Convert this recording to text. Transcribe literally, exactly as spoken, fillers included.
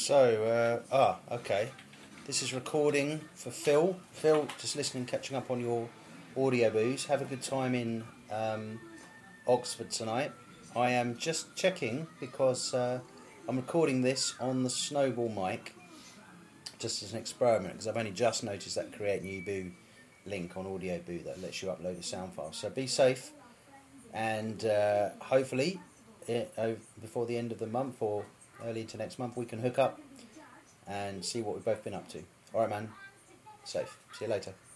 So, uh, ah, okay. This is recording for Phil. Phil, just listening, catching up on your audio booze. Have a good time in um, Oxford tonight. I am just checking because uh, I'm recording this on the Snowball mic, just as an experiment, because I've only just noticed that Create New Boo link on Audio Boo that lets you upload a sound file. So be safe, and uh, hopefully it, uh, before the end of the month or early into next month we can hook up and see what we've both been up to. Alright man, safe. See you later.